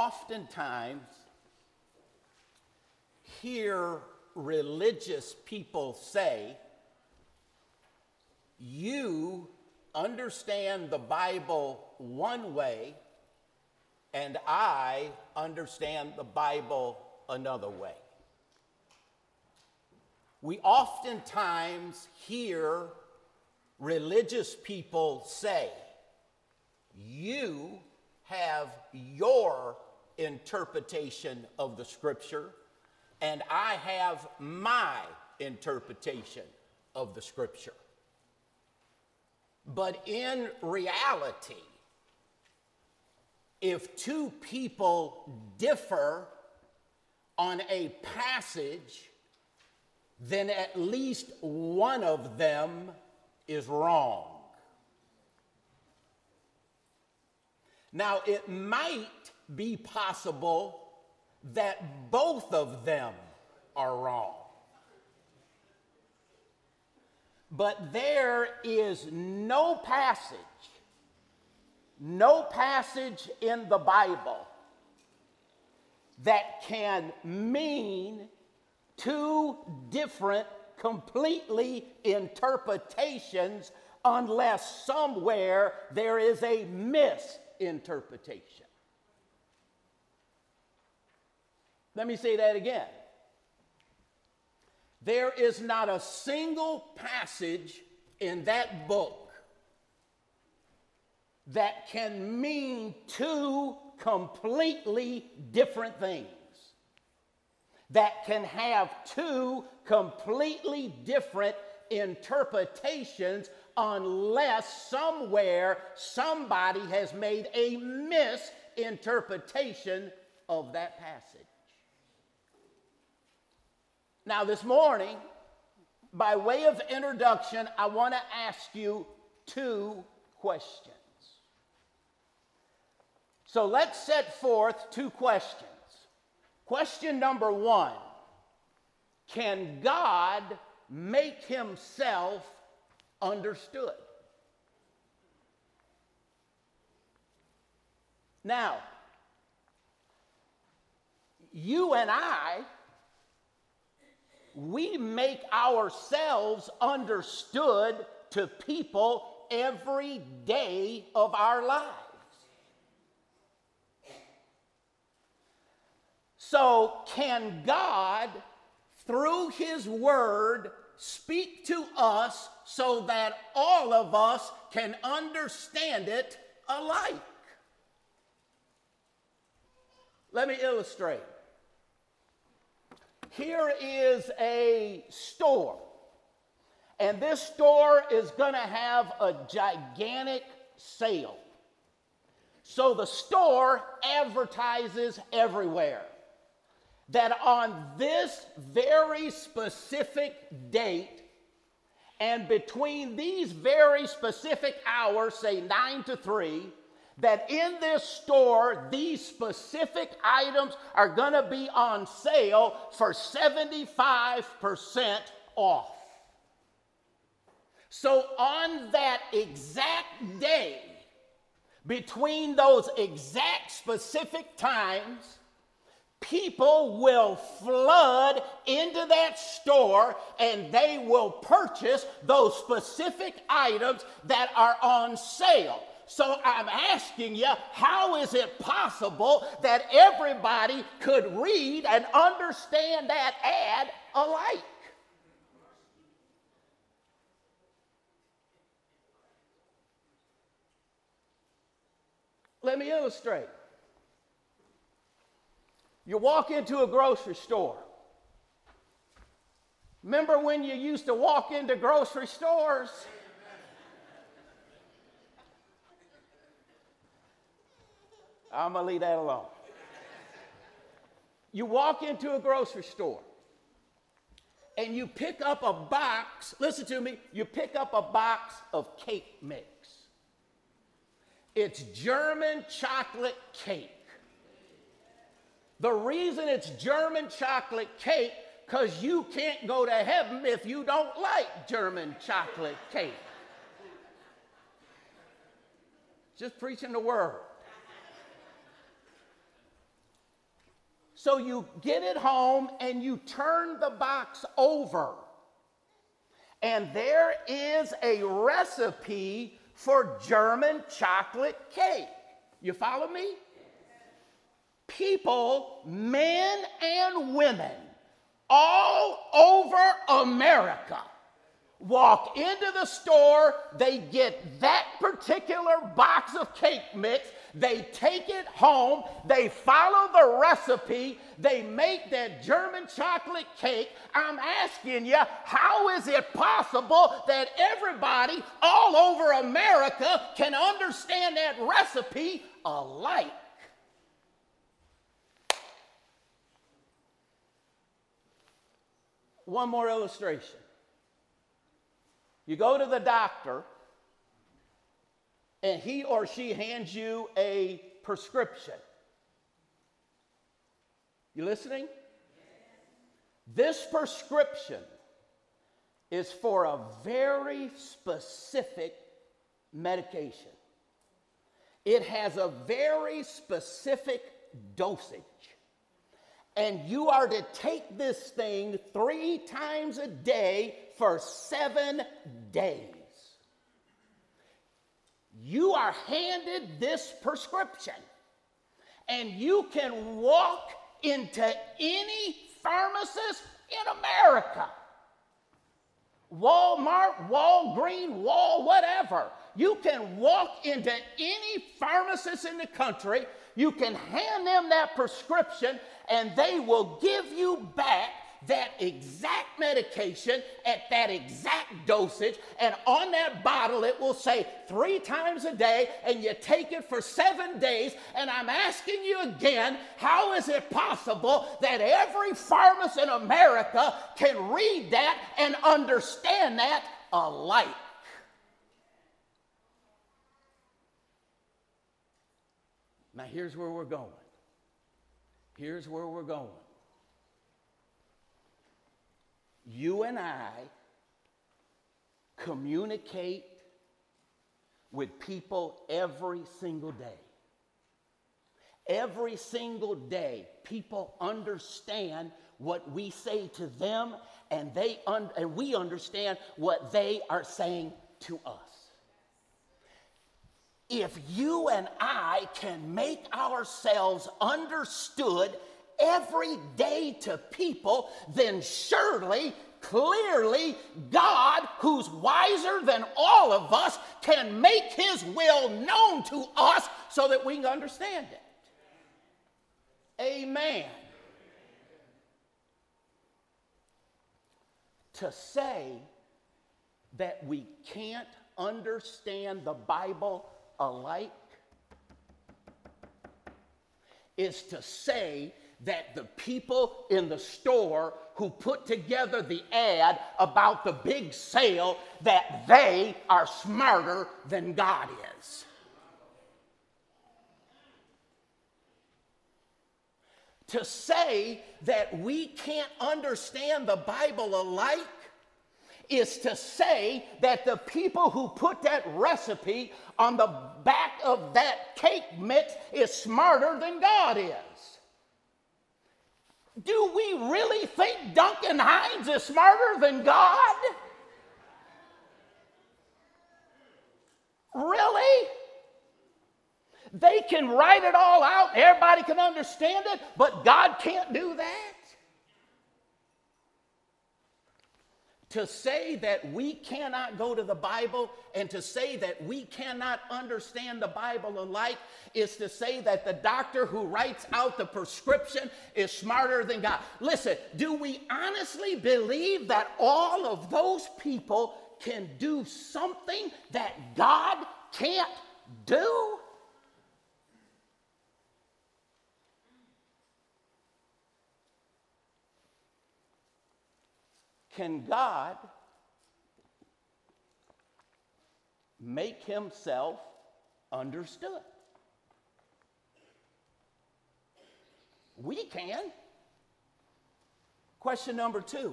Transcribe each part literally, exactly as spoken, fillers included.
oftentimes hear religious people say, you understand the Bible one way, and I understand the Bible another way. We oftentimes hear religious people say, you have your interpretation of the Scripture, and I have my interpretation of the Scripture. But in reality, if two people differ on a passage, then at least one of them is wrong. Now, it might be possible that both of them are wrong. But there is no passage, no passage in the Bible that can mean two different, completely interpretations unless somewhere there is a misinterpretation. Let me say that again. There is not a single passage in that book that can mean two completely different things, that can have two completely different interpretations unless somewhere somebody has made a misinterpretation of that passage. Now, this morning, by way of introduction, I want to ask you two questions. So let's set forth two questions. Question number one, can God make himself understood? Now, you and I, we make ourselves understood to people every day of our lives. So can God, through his word, speak to us so that all of us can understand it alike? Let me illustrate. Here is a store, and this store is going to have a gigantic sale. So the store advertises everywhere that on this very specific date and between these very specific hours, say nine to three, that in this store, these specific items are going to be on sale for seventy-five percent off. So on that exact day, between those exact specific times, people will flood into that store and they will purchase those specific items that are on sale. So I'm asking you, how is it possible that everybody could read and understand that ad alike? Let me illustrate. You walk into a grocery store. Remember when you used to walk into grocery stores? I'm going to leave that alone. You walk into a grocery store and you pick up a box, listen to me, you pick up a box of cake mix. It's German chocolate cake. The reason it's German chocolate cake, because you can't go to heaven if you don't like German chocolate cake. Just preaching the word. So you get it home and you turn the box over. And there is a recipe for German chocolate cake. You follow me? People, men and women, all over America walk into the store, they get that particular box of cake mix, they take it home, they follow the recipe, they make that German chocolate cake. I'm asking you, how is it possible that everybody all over America can understand that recipe alike? One more illustration. You go to the doctor, and he or she hands you a prescription. You listening? This prescription is for a very specific medication. It has a very specific dosage. And you are to take this thing three times a day for seven days. You are handed this prescription, and you can walk into any pharmacist in America. Walmart, Walgreens, Wal, whatever. You can walk into any pharmacist in the country, you can hand them that prescription, and they will give you back that exact medication at that exact dosage, and on that bottle it will say three times a day, and you take it for seven days. And I'm asking you again, how is it possible that every pharmacist in America can read that and understand that alike? Now here's where we're going. Here's where we're going. You and I communicate with people every single day. Every single day, people understand what we say to them, and they un- and we understand what they are saying to us. If you and I can make ourselves understood every day to people, then surely, clearly, God, who's wiser than all of us, can make his will known to us so that we can understand it. Amen. To say that we can't understand the Bible alike is to say that the people in the store who put together the ad about the big sale, that they are smarter than God is. To say that we can't understand the Bible alike is to say that the people who put that recipe on the back of that cake mix is smarter than God is. Do we really think Duncan Hines is smarter than God? Really? They can write it all out, everybody can understand it, but God can't do that? To say that we cannot go to the Bible and to say that we cannot understand the Bible alike is to say that the doctor who writes out the prescription is smarter than God. Listen, do we honestly believe that all of those people can do something that God can't do? Can God make himself understood? We can. Question number two.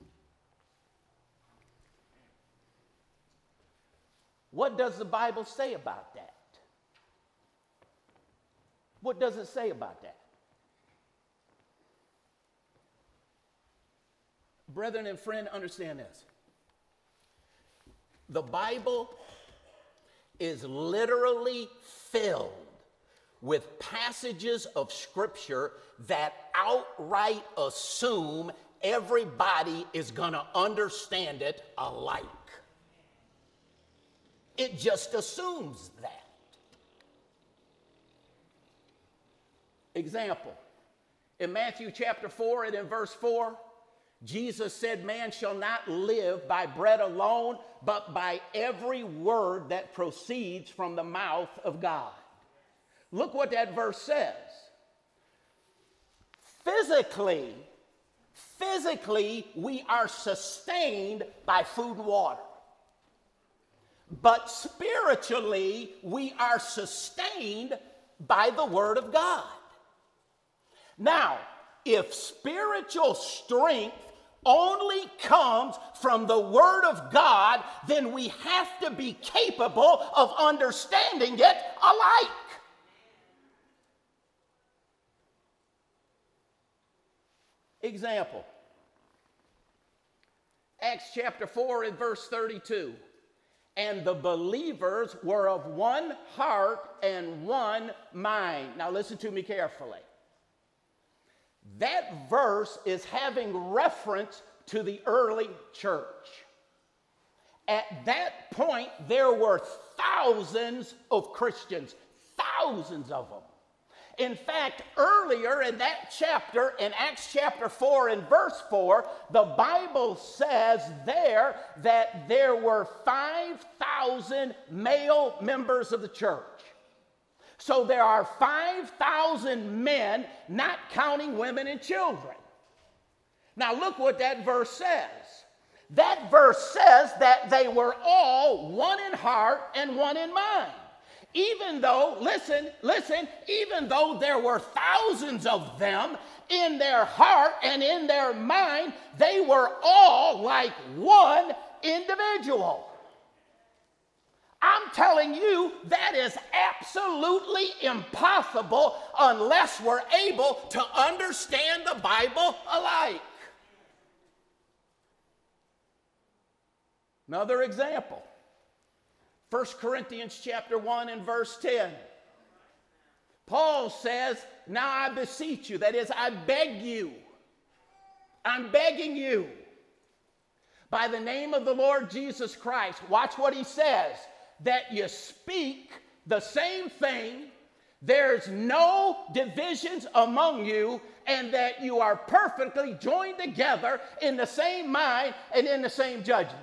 What does the Bible say about that? What does it say about that? Brethren and friend, understand this. The Bible is literally filled with passages of Scripture that outright assume everybody is going to understand it alike. It just assumes that. Example, in Matthew chapter four and in verse four, Jesus said, man shall not live by bread alone, but by every word that proceeds from the mouth of God. Look what that verse says. Physically, physically, we are sustained by food and water. But spiritually, we are sustained by the Word of God. Now, if spiritual strength only comes from the Word of God, then we have to be capable of understanding it alike. Example, Acts chapter four and verse thirty-two. And the believers were of one heart and one mind. Now listen to me carefully. That verse is having reference to the early church. At that point, there were thousands of Christians, thousands of them. In fact, earlier in that chapter, in Acts chapter four and verse four, the Bible says there that there were five thousand male members of the church. So there are five thousand men, not counting women and children. Now look what that verse says. That verse says that they were all one in heart and one in mind. Even though, listen, listen, even though there were thousands of them, in their heart and in their mind, they were all like one individual. I'm telling you, that is absolutely impossible unless we're able to understand the Bible alike. Another example. First Corinthians chapter one and verse ten. Paul says, now I beseech you, that is, I beg you, I'm begging you, by the name of the Lord Jesus Christ, watch what he says, that you speak the same thing, there's no divisions among you, and that you are perfectly joined together in the same mind and in the same judgment.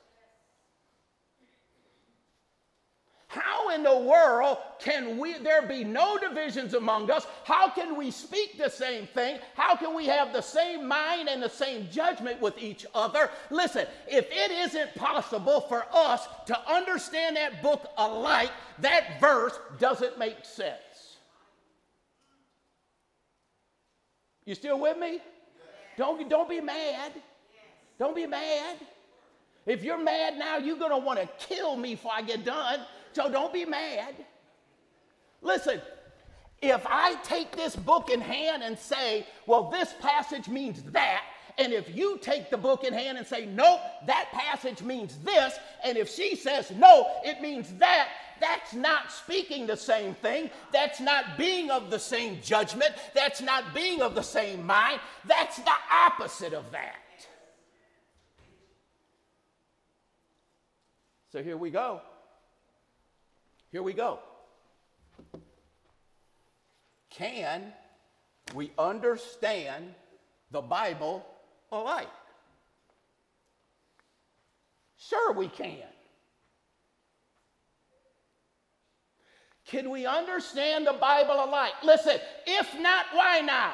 How in the world can we, there be no divisions among us? How can we speak the same thing? How can we have the same mind and the same judgment with each other? Listen, if it isn't possible for us to understand that book alike, that verse doesn't make sense. You still with me? Don't, don't be mad. Don't be mad. If you're mad now, you're going to want to kill me before I get done. So don't be mad. Listen, if I take this book in hand and say, well, this passage means that, and if you take the book in hand and say, nope, that passage means this, and if she says, no, it means that, that's not speaking the same thing. That's not being of the same judgment. That's not being of the same mind. That's the opposite of that. So here we go. Here we go. Can we understand the Bible alike? Sure we can. Can we understand the Bible alike? Listen, if not, why not?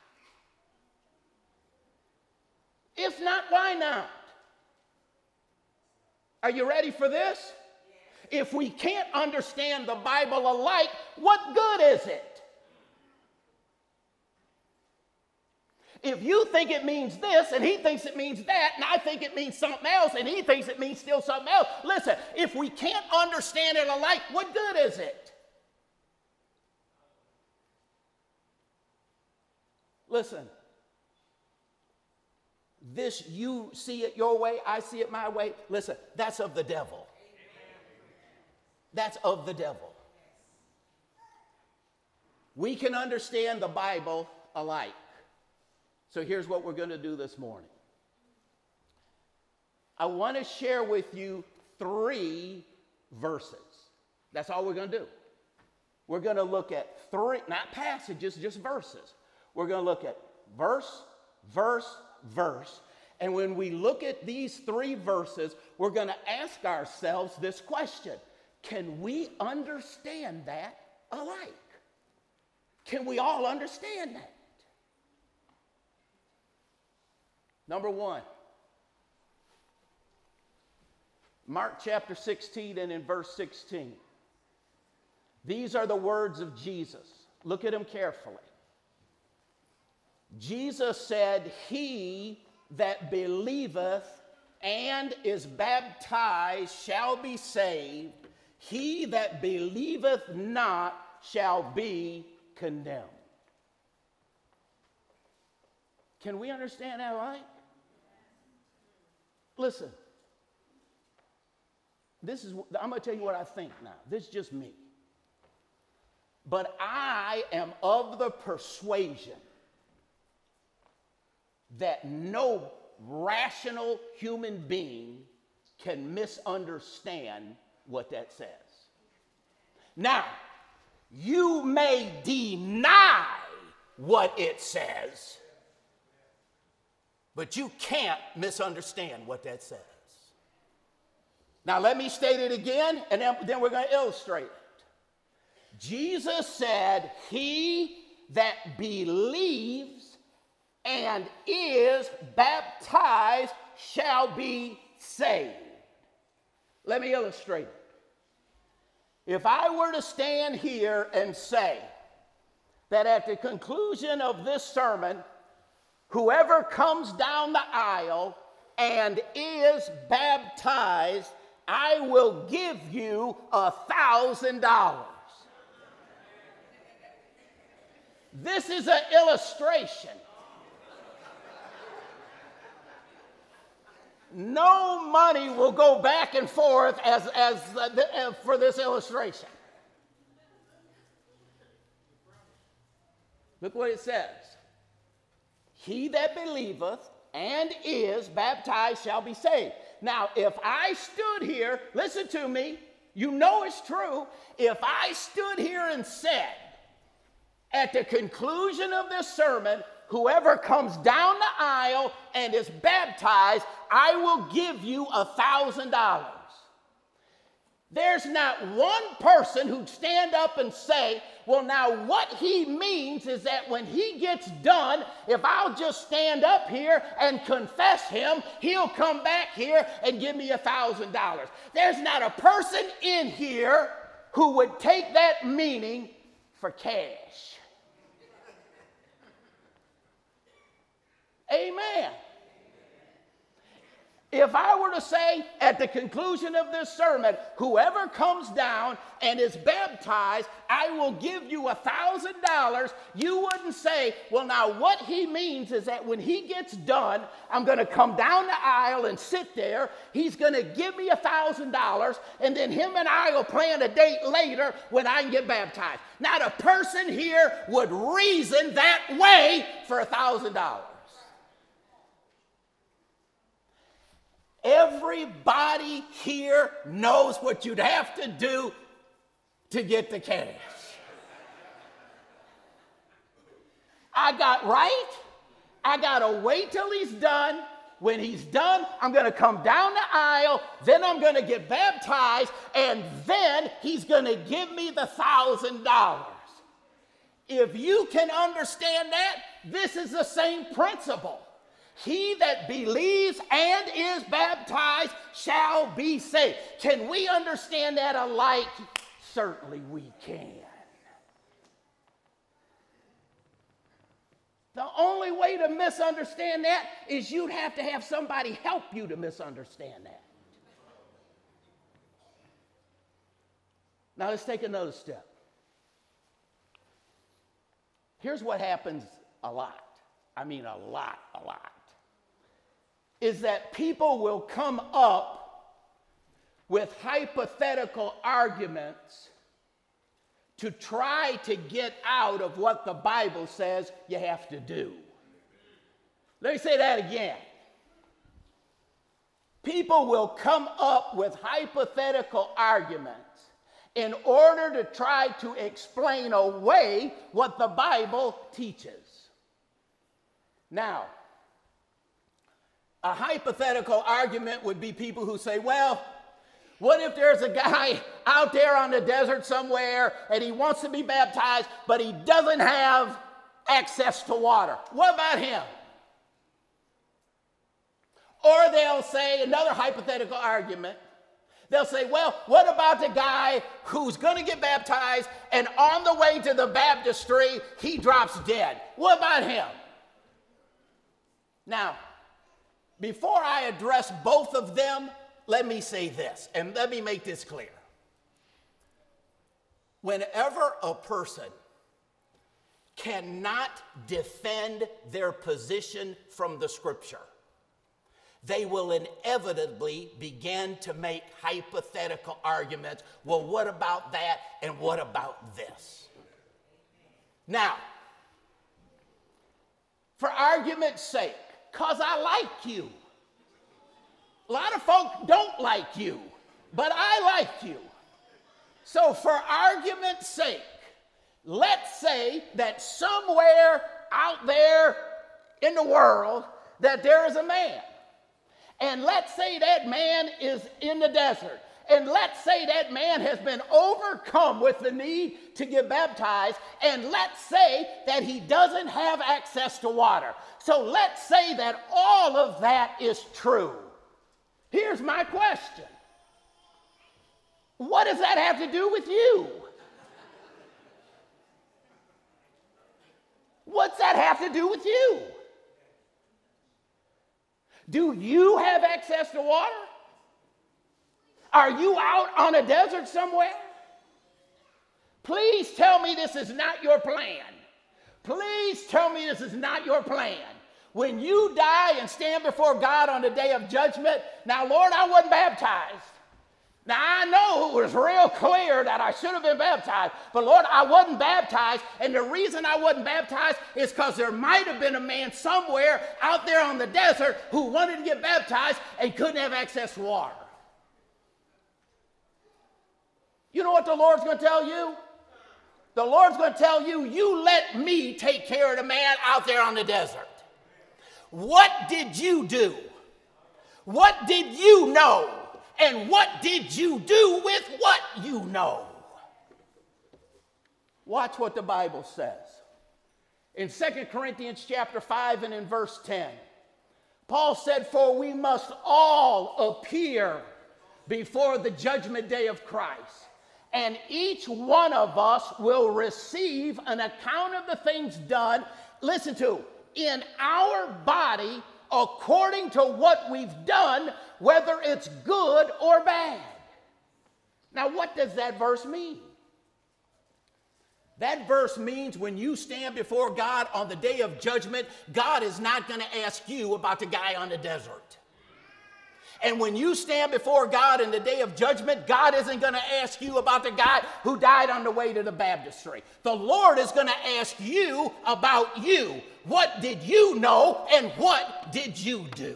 If not, why not? Are you ready for this? If we can't understand the Bible alike, what good is it? If you think it means this, and he thinks it means that, and I think it means something else, and he thinks it means still something else, listen, if we can't understand it alike, what good is it? Listen, this, you see it your way, I see it my way. Listen, that's of the devil. That's of the devil. We can understand the Bible alike. So here's what we're going to do this morning. I want to share with you three verses. That's all we're going to do. We're going to look at three, not passages, just verses. We're going to look at verse, verse, verse. And when we look at these three verses, we're going to ask ourselves this question. Can we understand that alike? Can we all understand that? Number one, Mark chapter sixteen and in verse sixteen. These are the words of Jesus. Look at them carefully. Jesus said, "He that believeth and is baptized shall be saved. He that believeth not shall be condemned." Can we understand that right? Listen, this is, I'm going to tell you what I think now. This is just me. But I am of the persuasion that no rational human being can misunderstand what that says. Now, you may deny what it says, but you can't misunderstand what that says. Now, let me state it again, and then, then we're going to illustrate it. Jesus said, "He that believes and is baptized shall be saved." Let me illustrate it. If I were to stand here and say that at the conclusion of this sermon, whoever comes down the aisle and is baptized, I will give you a thousand dollars. This is an illustration. No money will go back and forth as, as uh, the, uh, for this illustration. Look what it says. He that believeth and is baptized shall be saved. Now, if I stood here, listen to me, you know it's true. If I stood here and said, at the conclusion of this sermon, whoever comes down the aisle and is baptized, I will give you a thousand dollars. There's not one person who'd stand up and say, well, now what he means is that when he gets done, if I'll just stand up here and confess him, he'll come back here and give me a thousand dollars. There's not a person in here who would take that meaning for cash. Amen. If I were to say at the conclusion of this sermon, whoever comes down and is baptized, I will give you a thousand dollars, you wouldn't say, well, now what he means is that when he gets done, I'm going to come down the aisle and sit there. He's going to give me a thousand dollars, and then him and I will plan a date later when I can get baptized. Not a person here would reason that way for a thousand dollars. Everybody here knows what you'd have to do to get the cash. I got right. I got to wait till he's done. When he's done, I'm going to come down the aisle. Then I'm going to get baptized. And then he's going to give me the thousand dollars. If you can understand that, this is the same principle. He that believes and is baptized shall be saved. Can we understand that alike? Certainly we can. The only way to misunderstand that is you'd have to have somebody help you to misunderstand that. Now let's take another step. Here's what happens a lot. I mean a lot, a lot. is that people will come up with hypothetical arguments to try to get out of what the Bible says you have to do. Let me say that again. People will come up with hypothetical arguments in order to try to explain away what the Bible teaches. Now, a hypothetical argument would be people who say, well, what if there's a guy out there on the desert somewhere and he wants to be baptized, but he doesn't have access to water? What about him? Or they'll say, another hypothetical argument, they'll say, well, what about the guy who's going to get baptized and on the way to the baptistry, he drops dead? What about him? Now, before I address both of them, let me say this, and let me make this clear. Whenever a person cannot defend their position from the Scripture, they will inevitably begin to make hypothetical arguments. Well, what about that and what about this? Now, for argument's sake, because I like you. A lot of folk don't like you, but I like you. So for argument's sake, let's say that somewhere out there in the world that there is a man. And let's say that man is in the desert. And let's say that man has been overcome with the need to get baptized. And let's say that he doesn't have access to water. So let's say that all of that is true. Here's my question. What does that have to do with you? What's that have to do with you? Do you have access to water? Are you out on a desert somewhere? Please tell me this is not your plan. Please tell me this is not your plan. When you die and stand before God on the day of judgment, now, Lord, I wasn't baptized. Now, I know it was real clear that I should have been baptized, but Lord, I wasn't baptized, and the reason I wasn't baptized is because there might have been a man somewhere out there on the desert who wanted to get baptized and couldn't have access to water. You know what the Lord's going to tell you? The Lord's going to tell you, you let me take care of the man out there on the desert. What did you do? What did you know? And what did you do with what you know? Watch what the Bible says. In Second Corinthians chapter five and in verse ten, Paul said, for we must all appear before the judgment day of Christ, and each one of us will receive an account of the things done, listen to, in our body according to what we've done, whether it's good or bad. Now, what does that verse mean? That verse means when you stand before God on the day of judgment, God is not going to ask you about the guy on the desert. And when you stand before God in the day of judgment, God isn't going to ask you about the guy who died on the way to the baptistry. The Lord is going to ask you about you. What did you know and what did you do?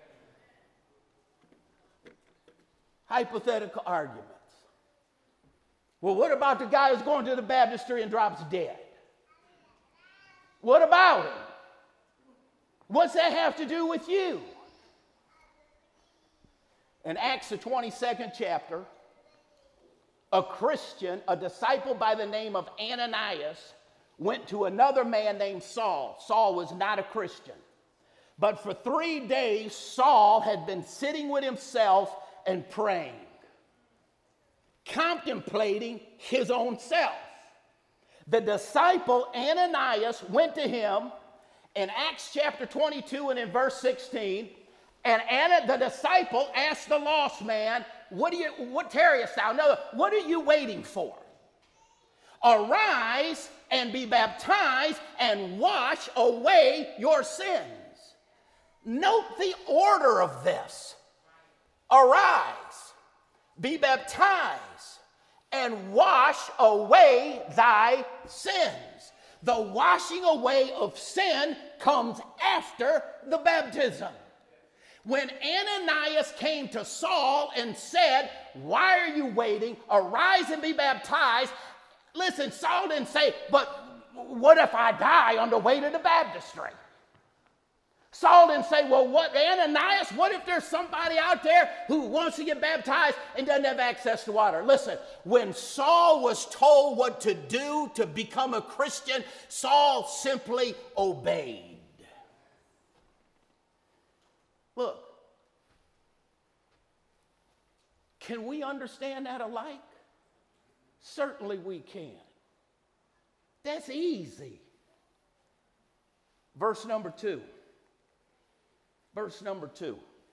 Hypothetical arguments. Well, what about the guy who's going to the baptistry and drops dead? What about him? What's that have to do with you? In Acts, the twenty-second chapter, a Christian, a disciple by the name of Ananias, went to another man named Saul. Saul was not a Christian. But for three days, Saul had been sitting with himself and praying, contemplating his own self. The disciple Ananias went to him in Acts chapter twenty-two and in verse sixteen, and Anna, the disciple, asked the lost man, what, do you, what tarriest thou? No, what are you waiting for? Arise and be baptized and wash away your sins. Note the order of this. Arise, be baptized, and wash away thy sins. The washing away of sin comes after the baptism. When Ananias came to Saul and said, why are you waiting? Arise and be baptized. Listen, Saul didn't say, but what if I die on the way to the baptistry? Saul didn't say, well, what, Ananias, what if there's somebody out there who wants to get baptized and doesn't have access to water? Listen, when Saul was told what to do to become a Christian, Saul simply obeyed. Look, can we understand that alike? Certainly we can. That's easy. Verse number two. Verse number two.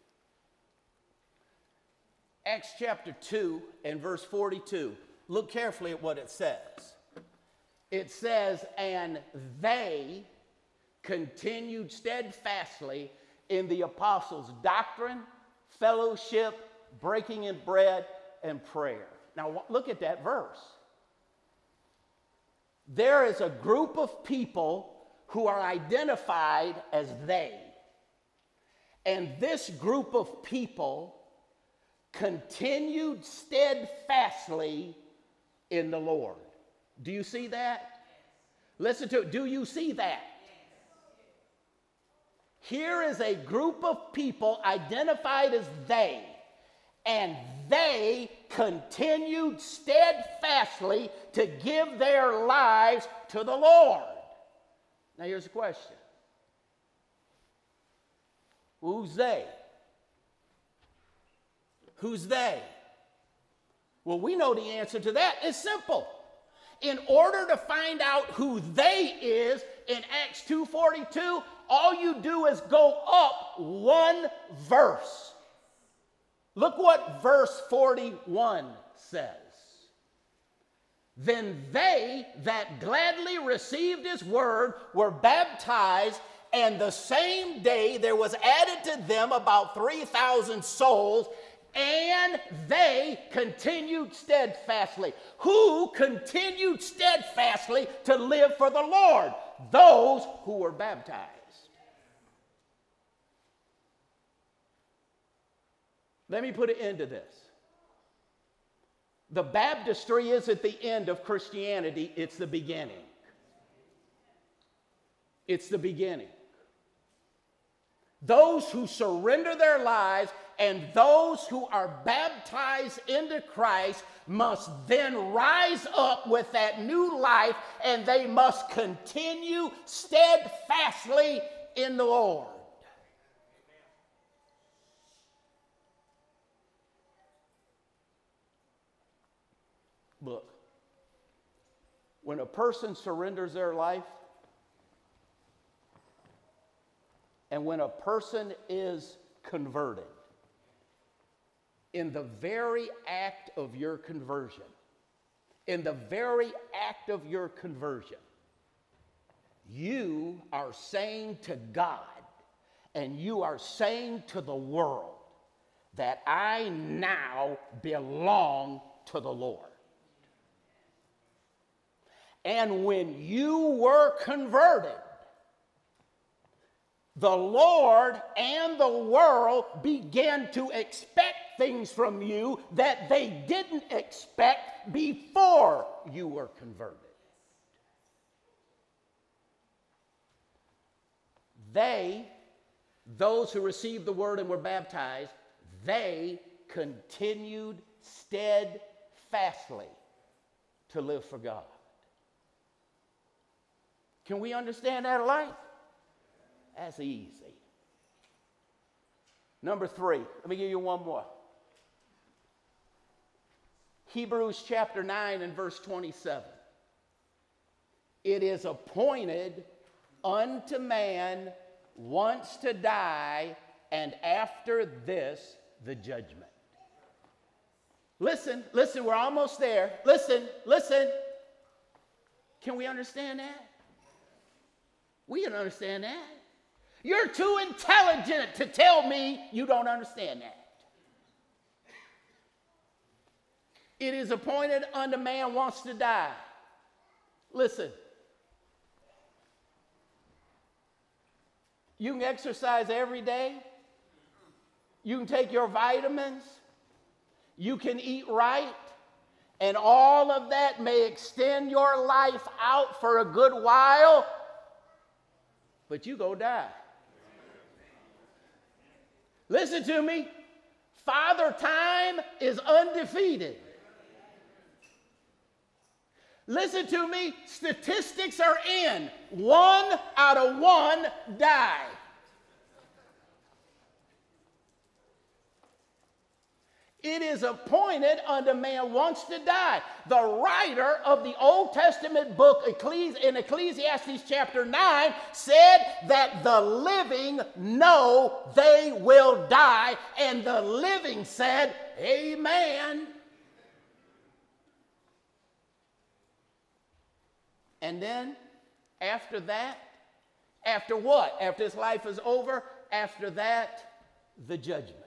Acts chapter two and verse forty-two. Look carefully at what it says. It says, and they continued steadfastly in the apostles' doctrine, fellowship, breaking in bread, and prayer. Now look at that verse. There is a group of people who are identified as they. And this group of people continued steadfastly in the Lord. Do you see that? Listen to it. Do you see that? Here is a group of people identified as they, and they continued steadfastly to give their lives to the Lord. Now here's the question. Who's they? Who's they? Well, we know the answer to that. It's simple. In order to find out who they is in Acts two forty-two, all you do is go up one verse. Look what verse forty-one says. Then they that gladly received his word were baptized, and the same day there was added to them about three thousand souls, and they continued steadfastly. Who continued steadfastly to live for the Lord? Those who were baptized. Let me put an end to this. The baptistry isn't the end of Christianity, it's the beginning. It's the beginning. Those who surrender their lives and those who are baptized into Christ must then rise up with that new life, and they must continue steadfastly in the Lord. Look, when a person surrenders their life, and when a person is converted, in the very act of your conversion, in the very act of your conversion, you are saying to God and you are saying to the world that I now belong to the Lord. And when you were converted, the Lord and the world began to expect things from you that they didn't expect before you were converted. They, those who received the word and were baptized, they continued steadfastly to live for God. Can we understand that alike? That's easy. Number three, let me give you one more. Hebrews chapter nine and verse twenty-seven. It is appointed unto man once to die, and after this, the judgment. Listen, listen, we're almost there. Listen, listen. Can we understand that? We can understand that. You're too intelligent to tell me you don't understand that. It is appointed unto man wants to die. Listen. You can exercise every day. You can take your vitamins. You can eat right. And all of that may extend your life out for a good while. But you go die. Listen to me. Father Time is undefeated. Listen to me. Statistics are in. One out of one die. It is appointed unto man wants to die. The writer of the Old Testament book Ecclesi- in Ecclesiastes chapter nine said that the living know they will die, and the living said, amen. And then, after that, after what? After this life is over, after that, the judgment.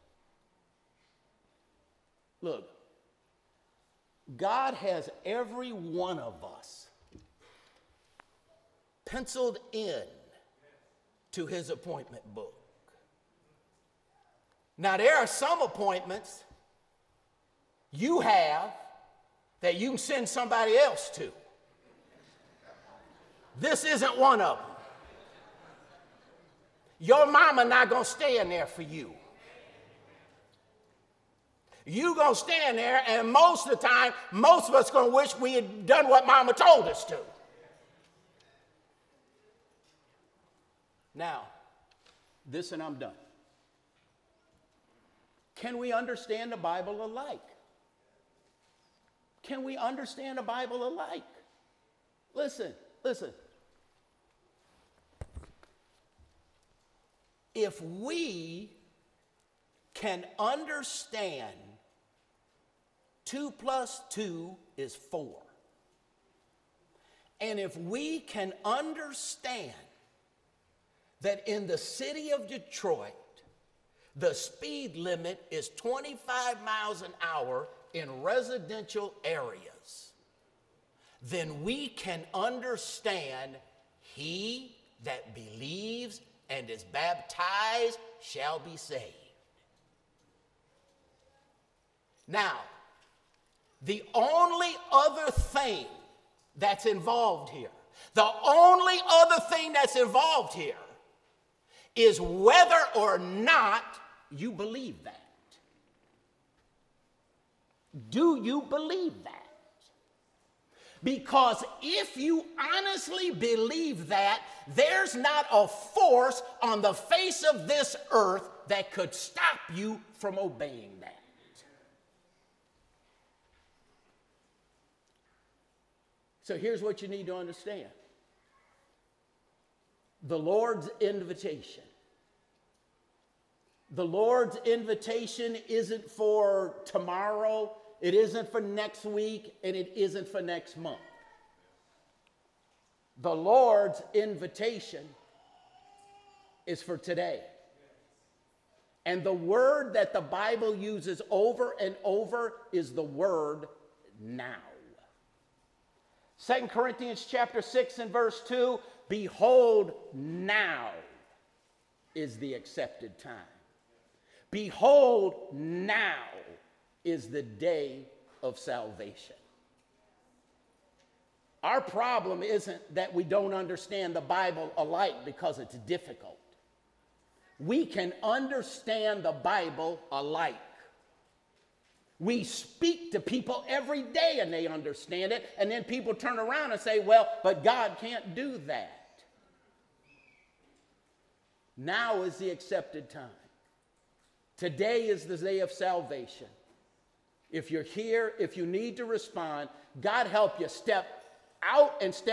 Look, God has every one of us penciled in to his appointment book. Now, there are some appointments you have that you can send somebody else to. This isn't one of them. Your mama not going to stand there for you. You going to stand there, and most of the time, most of us going to wish we had done what mama told us to. Now, this and I'm done. Can we understand the Bible alike? Can we understand the Bible alike? Listen, listen. If we can understand two plus two is four, and if we can understand that in the city of Detroit, the speed limit is twenty-five miles an hour in residential areas, then we can understand he that believes and is baptized shall be saved. Now, the only other thing that's involved here, the only other thing that's involved here is whether or not you believe that. Do you believe that? Because if you honestly believe that, there's not a force on the face of this earth that could stop you from obeying that. So here's what you need to understand. The Lord's invitation. The Lord's invitation isn't for tomorrow, it isn't for next week, and it isn't for next month. The Lord's invitation is for today. And the word that the Bible uses over and over is the word now. Second Corinthians chapter six and verse two, behold, now is the accepted time. Behold, now is the day of salvation. Our problem isn't that we don't understand the Bible alike because it's difficult. We can understand the Bible alike. We speak to people every day and they understand it, and then people turn around and say, well, but God can't do that. Now is the accepted time. Today is the day of salvation. If you're here, if you need to respond, God help you step out and step